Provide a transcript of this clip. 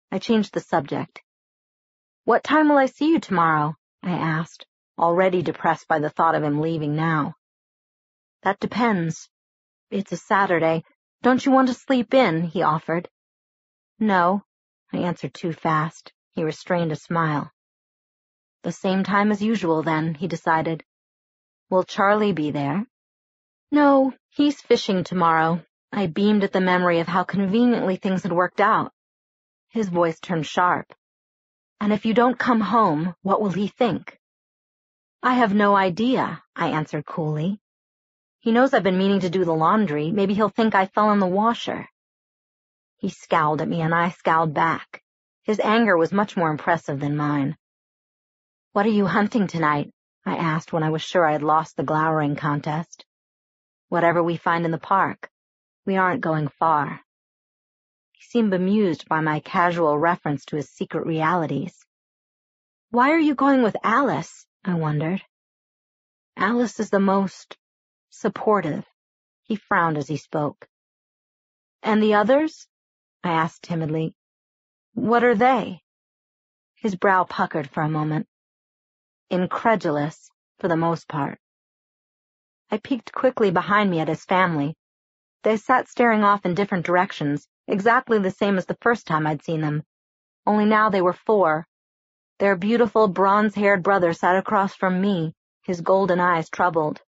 I changed the subject. "What time will I see you tomorrow?" I asked, already depressed by the thought of him leaving now. "That depends. It's a Saturday. Don't you want to sleep in?" he offered. "No," I answered too fast. He restrained a smile. "The same time as usual, then," he decided. "Will Charlie be there?" "No, he's fishing tomorrow." I beamed at the memory of how conveniently things had worked out. His voice turned sharp. "And if you don't come home, what will he think?" "I have no idea," I answered coolly. "He knows I've been meaning to do the laundry. Maybe he'll think I fell in the washer." He scowled at me, and I scowled back. His anger was much more impressive than mine. "What are you hunting tonight?" I asked when I was sure I had lost the glowering contest. "Whatever we find in the park. We aren't going far." He seemed bemused by my casual reference to his secret realities. "Why are you going with Alice?" I wondered. "Alice is the most supportive." He frowned as he spoke. "And the others?" I asked timidly. "What are they?" His brow puckered for a moment. "Incredulous, for the most part." I peeked quickly behind me at his family. They sat staring off in different directions, exactly the same as the first time I'd seen them. Only now they were 4. Their beautiful, bronze-haired brother sat across from me, his golden eyes troubled.